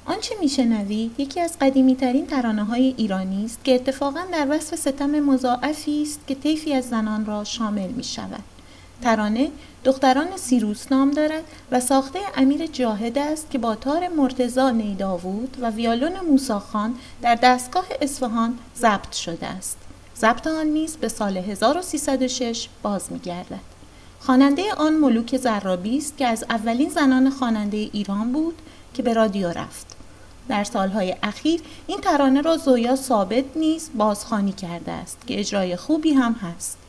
آنچه میشنوید یکی از قدیمی‌ترین ترانه‌های ایرانی است که اتفاقاً در وصف ستم مضاعفی است که طیفی از زنان را شامل می‌شود. ترانه دختران سیروس نام دارد و ساخته امیر جاهد است که با تار مرتضی نیداوود و ویولون موسی خان در دستگاه اصفهان ضبط شده است. ضبط آن نیز به سال 1306 باز می‌گردد. خواننده آن ملوک زرابی است که از اولین زنان خواننده ایران بود که به رادیو رفت. در سالهای اخیر این ترانه را زویا ثابت نیز بازخوانی کرده است که اجرای خوبی هم هست.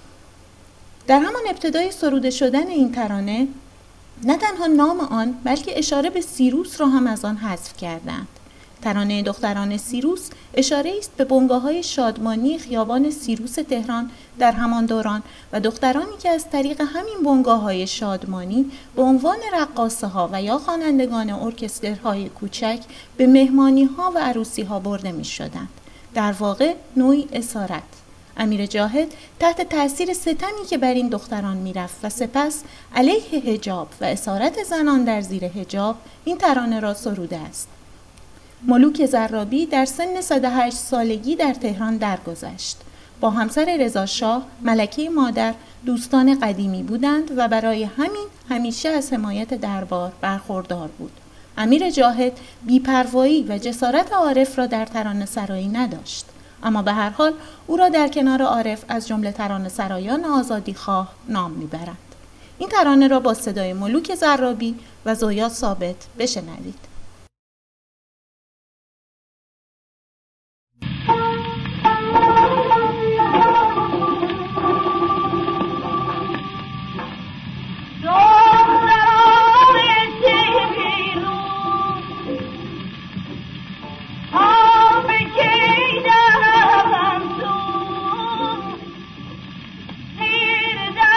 در همان ابتدای سروده شدن این ترانه نه تنها نام آن بلکه اشاره به سیروس را هم از آن حذف کردند. ترانه دختران سیروس اشاره است به بنگاه‌های شادمانی خیابان سیروس تهران در همان دوران و دخترانی که از طریق همین بنگاه‌های شادمانی به عنوان رقاصه‌ها و یا خوانندگان ارکسترهای کوچک به مهمانی‌ها و عروسی‌ها برده می‌شدند. در واقع نوعی اسارت. امیر جاهد تحت تأثیر ستمی که بر این دختران میرفت و سپس علیه حجاب و اسارت زنان در زیر حجاب این ترانه را سروده است. ملوک زرابی در سن 108 سالگی در تهران درگذشت. با همسر رضا شاه، ملکه مادر، دوستان قدیمی بودند و برای همین همیشه از حمایت دربار برخوردار بود. امیر جاهد بی‌پروایی و جسارت عارف را در ترانه سرایی نداشت، اما به هر حال او را در کنار عارف از جمله ترانه سرایان آزادیخواه نام میبرند. این ترانه را با صدای ملوک زرابی و زویا ثابت بشنوید.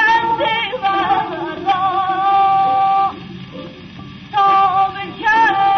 Yeah.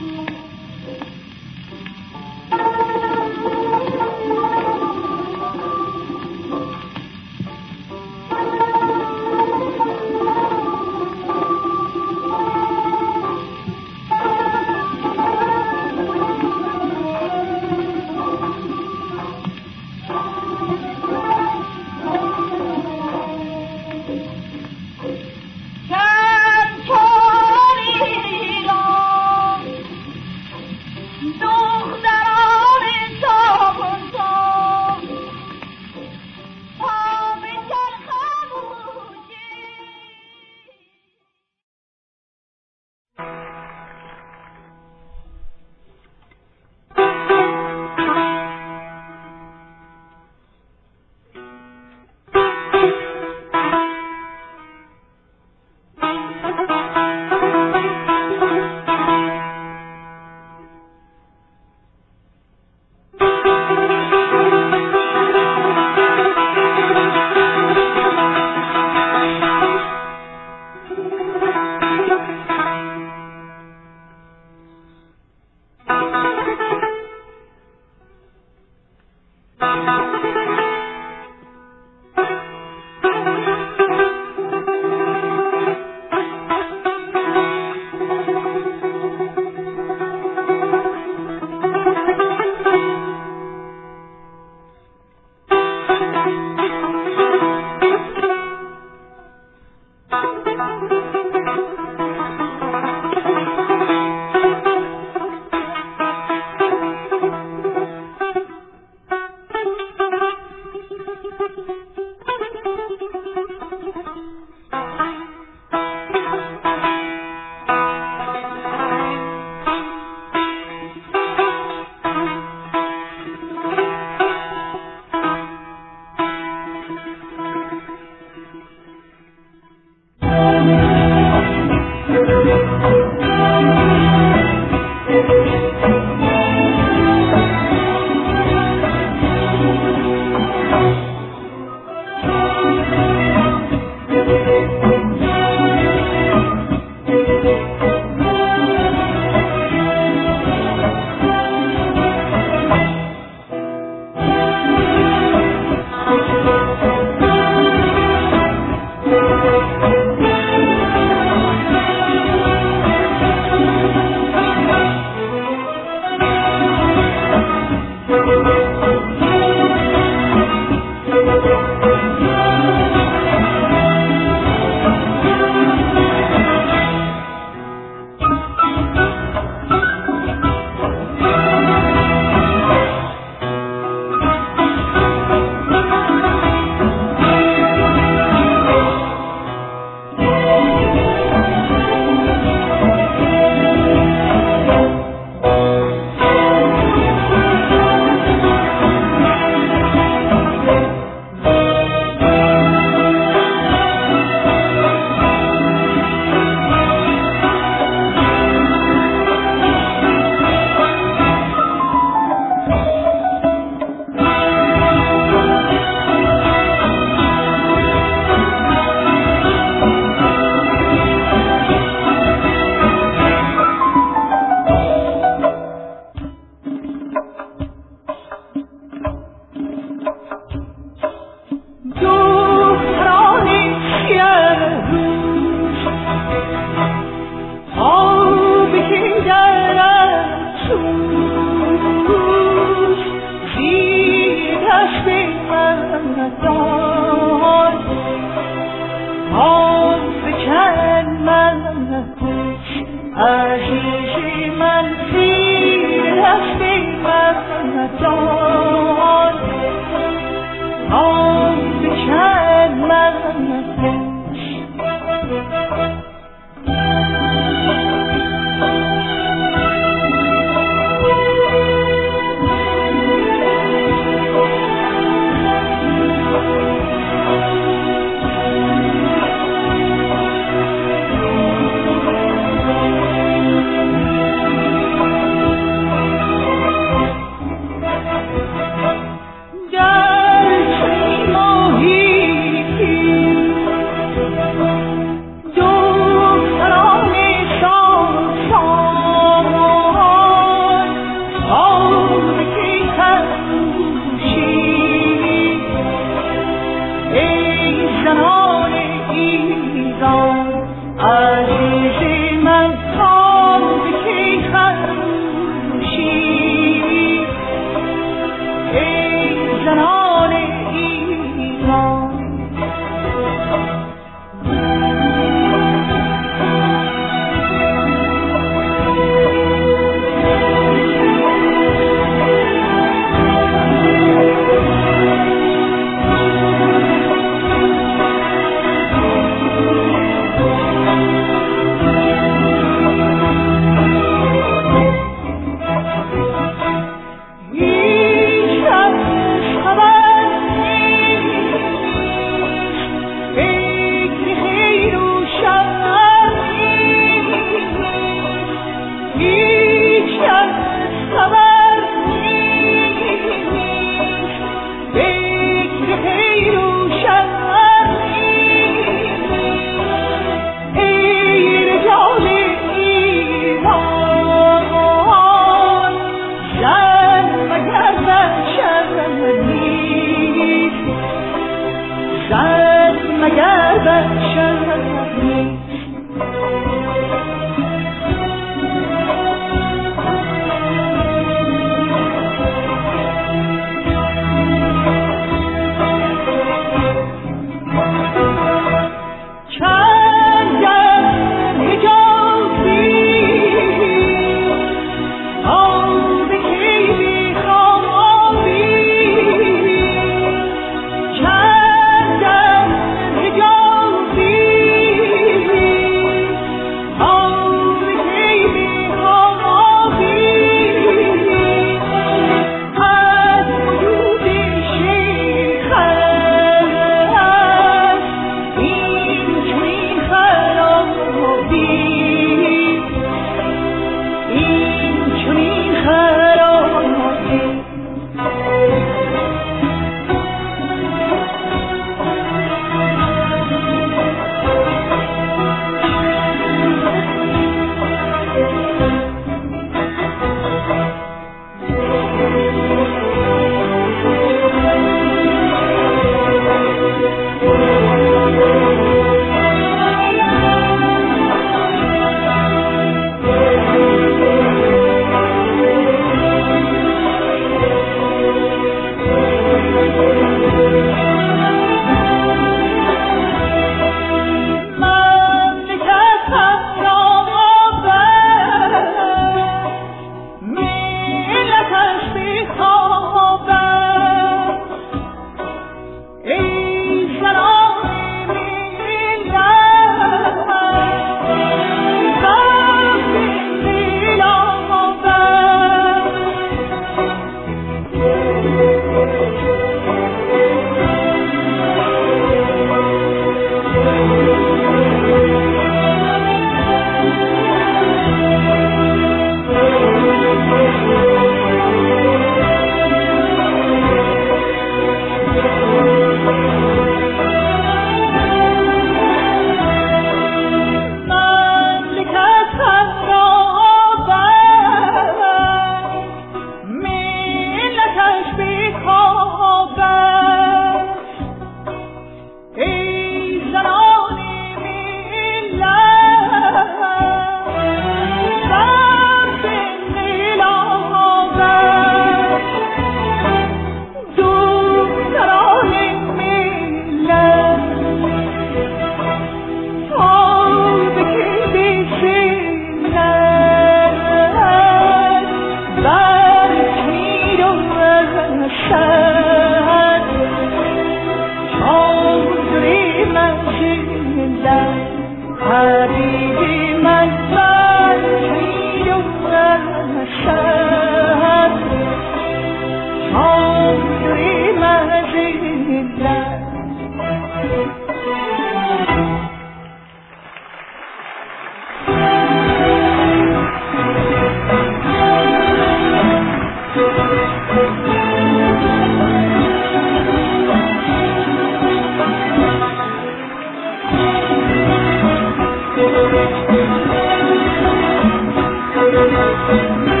Thank you.